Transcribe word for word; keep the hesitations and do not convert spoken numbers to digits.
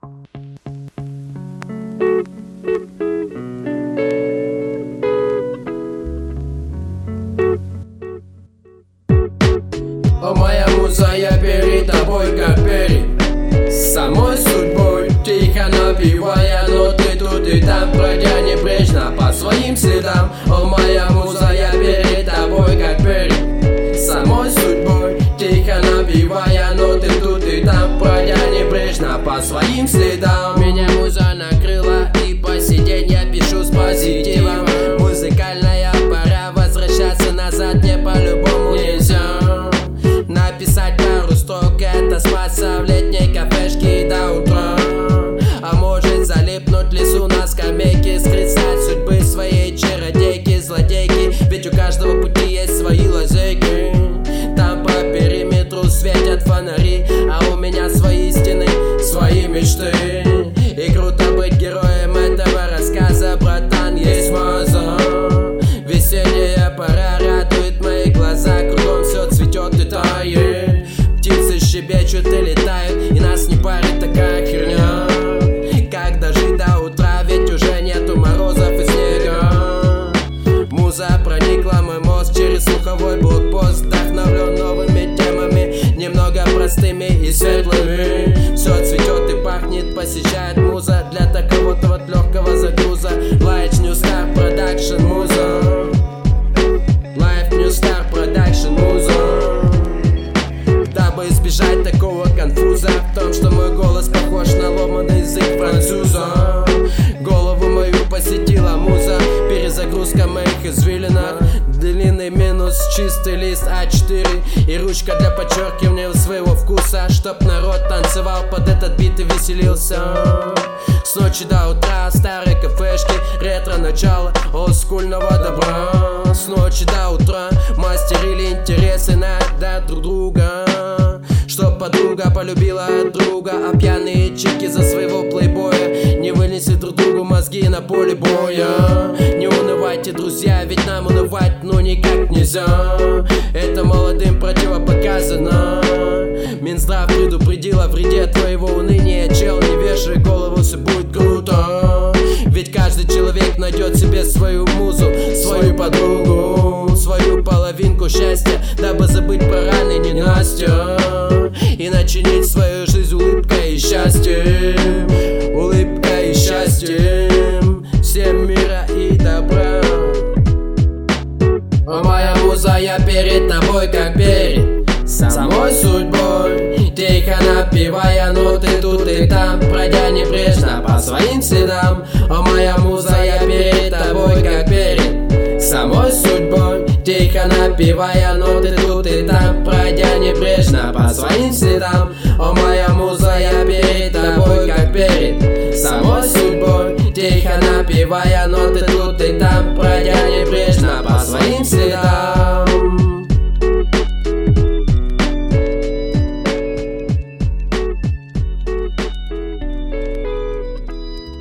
О, моя муза, я перед тобой как перед самой судьбой, тихо напевая ноты тут и там, пройдя небрежно по своим следам. О, моя муза, я перед тобой как перед самой судьбой, тихо напевая ноты тут и там, пройдя небрежно по своим следам. Меня муза накрыла, и по сей день я пишу с позитивом. Музыкальная пора возвращаться назад, мне по-любому нельзя. Написать пару строк — это спаться в летней кафешке до утра. А может залипнуть в лесу на скамейке, скрыть судьбы своей чародейки, злодейки. Ведь у каждого пути есть свои лазейки. Там по периметру светят фонари, а у меня свои стены, свои мечты. И круто быть героем этого рассказа, братан, есть маза. Весенняя пора радует мои глаза, кругом все цветет и тает. Птицы щебечут и летают, и нас не парит такая херня. Как дожить до утра, ведь уже нету морозов и снега. Муза проникла мой мозг через слуховой блокпост, вдохновлен новыми темами, немного простыми и светлыми. Все цветет и пахнет, посещает муза для такого-то вот легкого загруза. Light New Star Production муза. Life New Star Production муза. Дабы избежать такого конфуза в том, что мой голос похож на ломаный язык француза. Голову мою посетила муза, перезагрузка моих извилинах. Длинный минус, чистый лист а четыре и ручка для подчеркивания своего вкуса, чтоб народ танцевал под этот бит и веселился. С ночи до утра старой кафешки, ретро начало олдскульного добра. С ночи до утра мастерили интересы на друг друга, чтоб подруга полюбила друга, а пьяные чики за своего плейбоя не вынесли друг другу мозги на поле боя. Не унывайте, друзья, ведь нам унывать ну никак нельзя. Это молодым противопоказано. Минздрав предупредил о вреде твоего уныния. Чел, не вешай голову, все будет круто. Ведь каждый человек найдет себе свою музу, свою подругу, свою половинку счастья, дабы забыть про раны ненастья и начинить свою жизнь улыбкой и счастьем. Улыбкой и счастьем, всем мира и добра. О, моя муза, я перед тобой как перед самой судьбой, тихо напевая ноты тут и там, пройдя небрежно по своим следам. О, моя муза, я перед тобой как перед самой судьбой, тихо напевая ноты тут и там, пройдя небрежно по своим следам. О, моя муза, я перед тобой как перед самой судьбой, тихо напевая ноты тут и там, пройдя небрежно по своим следам.